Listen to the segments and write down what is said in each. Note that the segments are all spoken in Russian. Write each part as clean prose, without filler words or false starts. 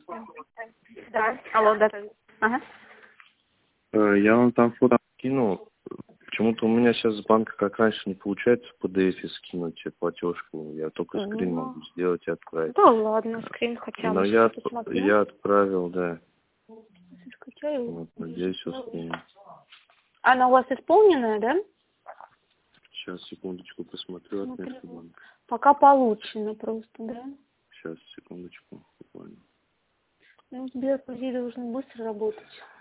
Да, алло, да. Ага. Я вам там фото скинул. Почему-то у меня сейчас с банка, как раньше, не получается в PDF скинуть платежку. Я только скрин могу сделать и отправить. Да ладно, скрин хотя бы. Но я отправил, да. Скачаю. Вот, надеюсь, успею. Она у вас исполненная, да? Сейчас, секундочку, посмотрю отметку банка. Пока получено просто, да? Сейчас, секундочку, буквально. Ну, Сбер, по идее, должен быстро работать.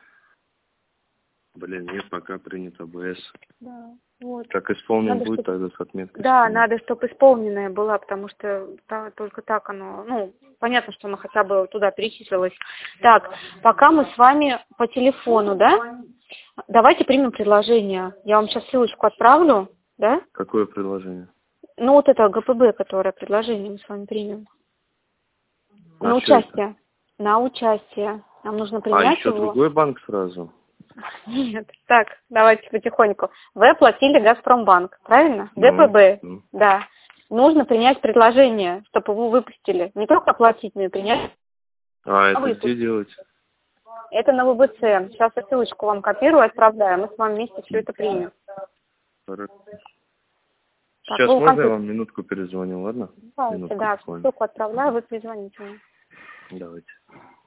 Блин, нет, пока принят АБС. Да, вот. Как исполнен Надо, будет, тогда с отметкой. Да, скину. надо, чтобы исполненная была, потому что только так оно, ну, понятно, что оно хотя бы туда перечислилось. Так, пока мы с вами по телефону, да? Давайте примем предложение. Я вам сейчас ссылочку отправлю, да? Какое предложение? Ну, вот это ГПБ, которое предложение мы с вами примем. А На что участие. это? На участие. Нам нужно А принять еще его. другой банк сразу? Нет. Так, давайте потихоньку. Вы оплатили Газпромбанк, правильно? Ну, ГПБ. ну. Да. Нужно принять предложение, чтобы его выпустили. Не только оплатить, но и принять. А это Выпуск. где делать? Это на ВБЦ. Сейчас я ссылочку вам копирую, отправляю. Мы с вами вместе все это примем. Хорошо. Так, Сейчас вы можно я вам минутку перезвоню, ладно? Давайте, Минутку да, буквально. ссылку отправляю, вы перезвоните мне. Давайте.